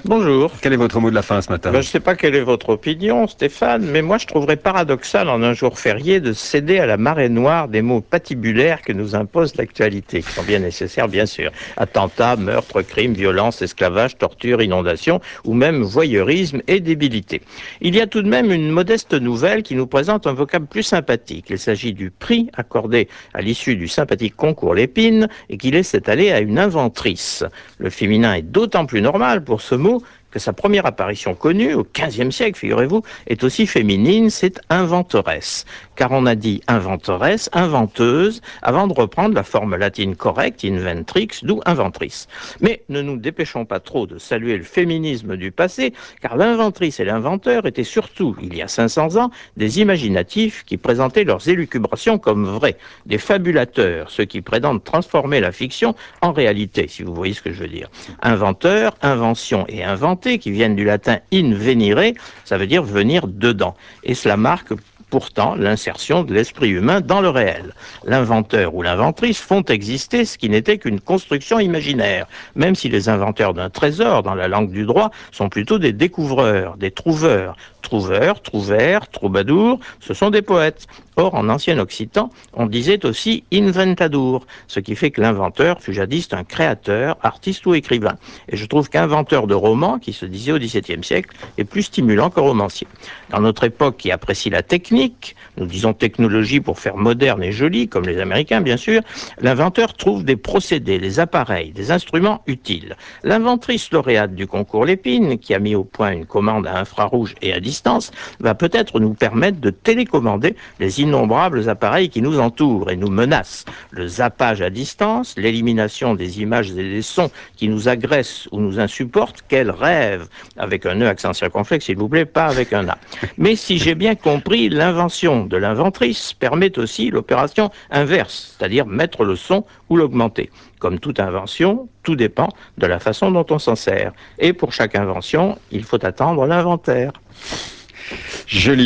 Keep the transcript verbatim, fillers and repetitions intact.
Bonjour. Quel est votre mot de la fin ce matin? Ben, je ne sais pas quelle est votre opinion, Stéphane, mais moi je trouverais paradoxal en un jour férié de céder à la marée noire des mots patibulaires que nous impose l'actualité, qui sont bien nécessaires, bien sûr. Attentats, meurtres, crimes, violences, esclavage, torture, inondations, ou même voyeurisme et débilité. Il y a tout de même une modeste nouvelle qui nous présente un vocable plus sympathique. Il s'agit du prix accordé à l'issue du sympathique concours Lépine et qui laisse étaler à une inventrice. Le féminin est d'autant plus normal pour ce mot que sa première apparition connue, au quinzième siècle, figurez-vous, est aussi féminine, c'est inventoresse. Car on a dit inventoresse, inventeuse, avant de reprendre la forme latine correcte, inventrix, d'où inventrice. Mais ne nous dépêchons pas trop de saluer le féminisme du passé, car l'inventrice et l'inventeur étaient surtout, il y a cinq cents ans, des imaginatifs qui présentaient leurs élucubrations comme vraies, des fabulateurs, ceux qui prétendent transformer la fiction en réalité, si vous voyez ce que je veux dire. Inventeur, invention et inventer, qui viennent du latin invenire, ça veut dire venir dedans. Et cela marque pourtant l'insertion de l'esprit humain dans le réel. L'inventeur ou l'inventrice font exister ce qui n'était qu'une construction imaginaire, même si les inventeurs d'un trésor, dans la langue du droit, sont plutôt des découvreurs, des trouveurs. Trouveurs, trouvères, troubadours, ce sont des poètes. Or, en ancien occitan, on disait aussi inventadour, ce qui fait que l'inventeur fut jadis un créateur, artiste ou écrivain. Et je trouve qu'inventeur de romans, qui se disait au dix-septième siècle, est plus stimulant que romancier. Dans notre époque qui apprécie la technique, nous disons technologie pour faire moderne et joli, comme les Américains bien sûr, l'inventeur trouve des procédés, des appareils, des instruments utiles. L'inventrice lauréate du concours Lépine, qui a mis au point une commande à infrarouge et à distance, va peut-être nous permettre de télécommander les innombrables appareils qui nous entourent et nous menacent. Le zappage à distance, l'élimination des images et des sons qui nous agressent ou nous insupportent, quel rêve! Avec un E accent circonflexe, s'il vous plaît, pas avec un A. Mais si j'ai bien compris, l'invention de l'inventrice permet aussi l'opération inverse, c'est-à-dire mettre le son ou l'augmenter. Comme toute invention, tout dépend de la façon dont on s'en sert. Et pour chaque invention, il faut attendre l'inventaire. Joli.